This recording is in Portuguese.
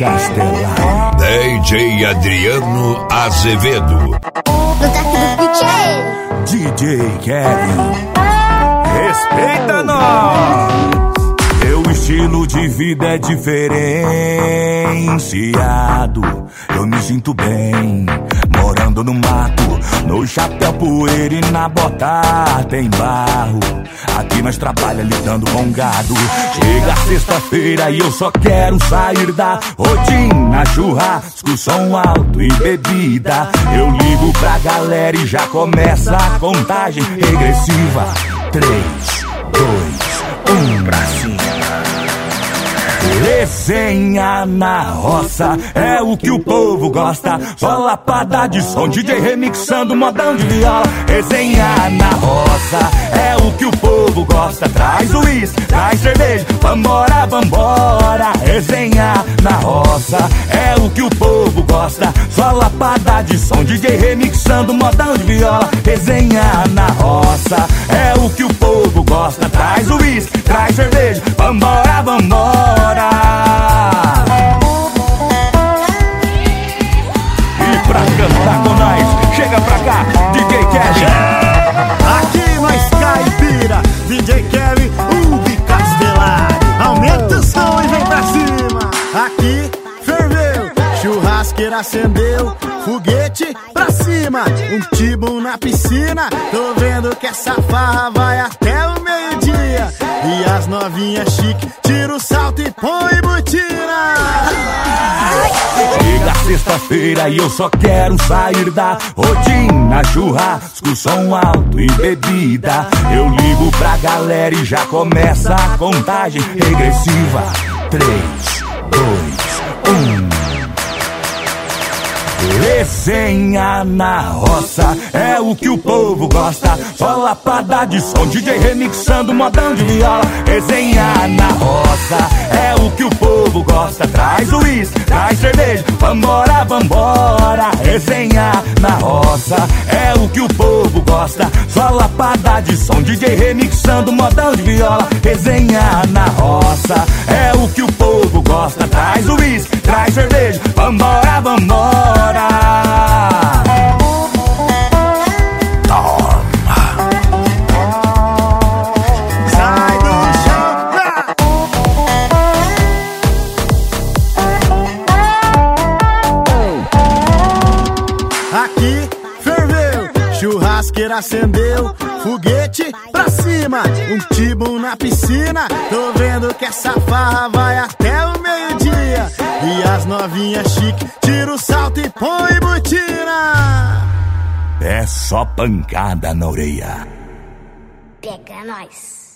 Castelar. DJ Adriano Azevedo. No toque do DJ Kevin. Respeita nós. Meu estilo de vida é diferenciado. Eu me sinto bem morando no mato, no chapéu poeira e na bota tem barro. Aqui nós trabalha lidando com gado. Chega sexta-feira e eu só quero sair da rotina. Churrasco, som alto e bebida. Eu ligo pra galera e já começa a contagem regressiva. 3, 2, 1, pra cima. Resenha na roça é o que o povo gosta. Só lapada de som, DJ remixando modão de viola. Resenha na roça é o que o povo gosta. Traz uísque, traz cerveja, vambora, vambora. Resenha na roça é o que o povo gosta. Só lapada de som, DJ remixando modão de viola. Resenha na roça é o que o povo gosta. Traz uísque, traz cerveja, vambora, vambora. E pra cantar com nós, chega pra cá, DJ Kevin. Aqui nós caipira, DJ Kevin, de Castelar. Aumenta o som e vem pra cima. Aqui ferveu, churrasqueira acendeu, foguete pra cima, um tibum na piscina. Tô vendo que essa farra vai até o meio-dia. E as novinhas chique, tira o salto e põe botina. Chega sexta-feira e eu só quero sair da rotina. Churrasco, som alto e bebida. Eu ligo pra galera e já começa a contagem regressiva. 3, 2, 1. Resenha na roça é o que o povo gosta. Só lapada de som, DJ remixando modão de viola. Resenha na roça é o que o povo gosta. Traz uísque, traz cerveja, vambora, vambora. Resenha na roça é o que o povo gosta. Só lapada de som, DJ remixando modão de viola. Resenha na roça é o que o povo gosta. Traz uísque, traz cerveja, vambora, vambora. Sai do chão. Aqui ferveu, churrasqueira acendeu, foguete pra cima, um tibum na piscina. Tô vendo que essa farra vai até o meio-dia. E as novinhas chique, tira o salto e põe botina. É só pancada na orelha. Pega nós.